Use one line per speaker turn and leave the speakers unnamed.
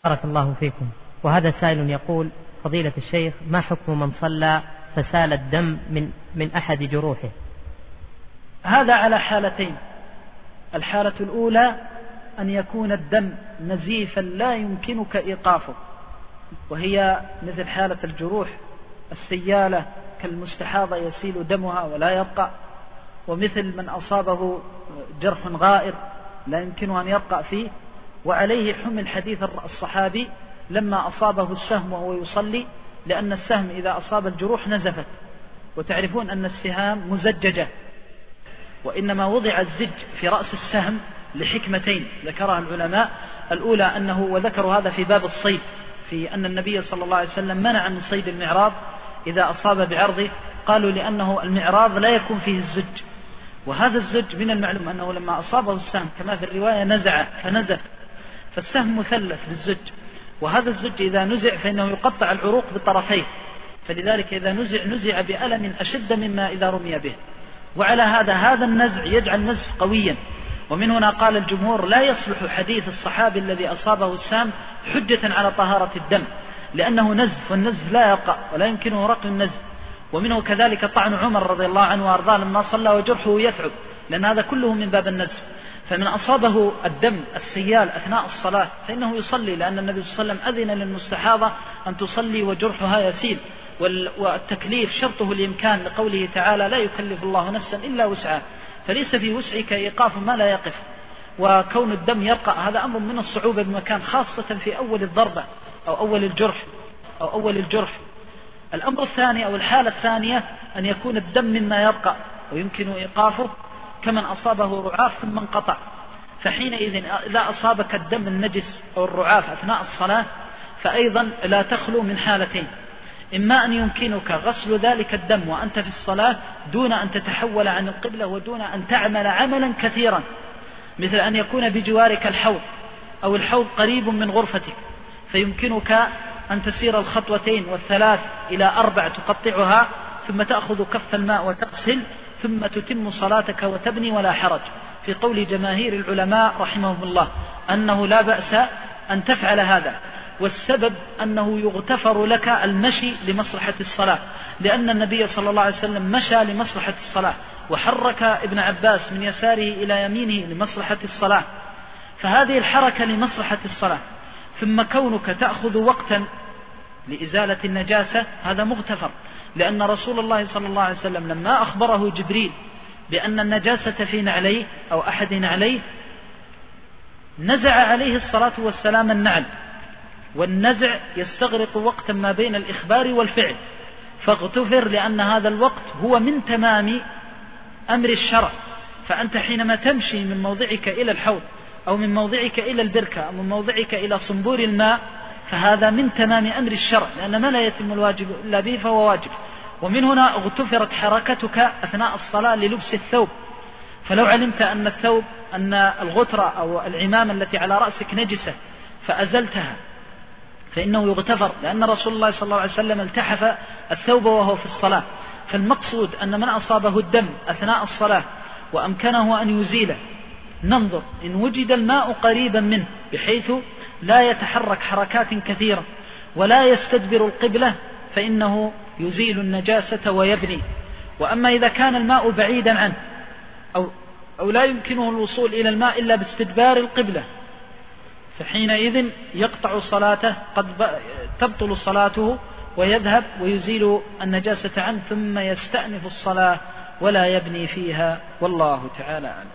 بارك الله فيكم. وهذا سائل يقول: فضيلة الشيخ، ما حكم من صلى فسال الدم من أحد جروحه؟
هذا على حالتين. الحالة الأولى أن يكون الدم نزيفا لا يمكنك إيقافه، وهي مثل حالة الجروح السيالة كالمستحاضة يسيل دمها ولا يبقى، ومثل من أصابه جرح غائر لا يمكنه أن يبقى فيه. وعليه حمل حديث الصحابي لما أصابه السهم وهو يصلي، لأن السهم إذا أصاب الجروح نزفت، وتعرفون أن السهام مزججة، وإنما وضع الزج في رأس السهم لحكمتين ذكرها العلماء. الأولى أنه، وذكروا هذا في باب الصيد، في أن النبي صلى الله عليه وسلم منع من صيد المعراض إذا أصاب بعرضه، قالوا لأنه المعراض لا يكون فيه الزج، وهذا الزج من المعلوم أنه لما أصابه السهم كما في الرواية نزع فنزف، فالسهم مثلث بالزج، وهذا الزج إذا نزع فإنه يقطع العروق بالطرفين، فلذلك إذا نزع بألم أشد مما إذا رمي به. وعلى هذا النزع يجعل نزف قويا، ومن هنا قال الجمهور لا يصلح حديث الصحابي الذي أصابه السام حجة على طهارة الدم، لأنه نزف، والنزف لا يقع ولا يمكنه رقم النزف. ومنه كذلك طعن عمر رضي الله عنه وأرضاه لما صلى وجرحه يثعب، لأن هذا كله من باب النزف. فمن أصابه الدم السيال أثناء الصلاة فإنه يصلي، لأن النبي صلى الله عليه وسلم أذن للمستحاضة أن تصلي وجرحها يسيل، والتكليف شرطه الإمكان، لقوله تعالى: لا يكلف الله نفسا إلا وسعها، فليس في وسعك إيقاف ما لا يقف. وكون الدم يرقى هذا أمر من الصعوبة بمكان، خاصة في أول الضربة أو أول الجرح. الأمر الثاني أو الحالة الثانية أن يكون الدم مما يرقى ويمكن إيقافه، كمن أصابه رعاف ثم انقطع، فحينئذ إذا أصابك الدم النجس أو الرعاف أثناء الصلاة فأيضا لا تخلو من حالتين: إما أن يمكنك غسل ذلك الدم وأنت في الصلاة دون أن تتحول عن القبلة ودون أن تعمل عملا كثيرا، مثل أن يكون بجوارك الحوض أو الحوض قريب من غرفتك، فيمكنك أن تسير الخطوتين والثلاث إلى 4 تقطعها، ثم تأخذ كف الماء وتغسل، ثم تتم صلاتك وتبني ولا حرج، في قول جماهير العلماء رحمهم الله أنه لا بأس أن تفعل هذا. والسبب أنه يغتفر لك المشي لمصلحة الصلاة، لأن النبي صلى الله عليه وسلم مشى لمصلحة الصلاة، وحرك ابن عباس من يساره إلى يمينه لمصلحة الصلاة، فهذه الحركة لمصلحة الصلاة. ثم كونك تأخذ وقتا لإزالة النجاسة هذا مغتفر، لأن رسول الله صلى الله عليه وسلم لما أخبره جبريل بأن النجاسة في نعليه أو أحد نعليه نزع عليه الصلاة والسلام النعل، والنزع يستغرق وقتا ما بين الإخبار والفعل، فاغتفر لأن هذا الوقت هو من تمام أمر الشرع. فأنت حينما تمشي من موضعك إلى الحوض أو من موضعك إلى البركة أو من موضعك إلى صنبور الماء فهذا من تمام أمر الشرع، لأن ما لا يتم الواجب إلا به فهو واجب. ومن هنا اغتفرت حركتك أثناء الصلاة للبس الثوب، فلو علمت أن الغترة أو العمامة التي على رأسك نجسة فأزلتها فإنه يغتفر، لأن رسول الله صلى الله عليه وسلم التحف الثوب وهو في الصلاة. فالمقصود أن من أصابه الدم أثناء الصلاة وأمكنه أن يزيله، ننظر إن وجد الماء قريبا منه بحيث لا يتحرك حركات كثيرة ولا يستدبر القبلة فإنه يزيل النجاسة ويبني. وأما إذا كان الماء بعيدا عنه أو لا يمكنه الوصول إلى الماء إلا باستدبار القبلة فحينئذ يقطع صلاته، قد تبطل صلاته ويذهب ويزيل النجاسة عنه ثم يستأنف الصلاة ولا يبني فيها، والله تعالى أعلم.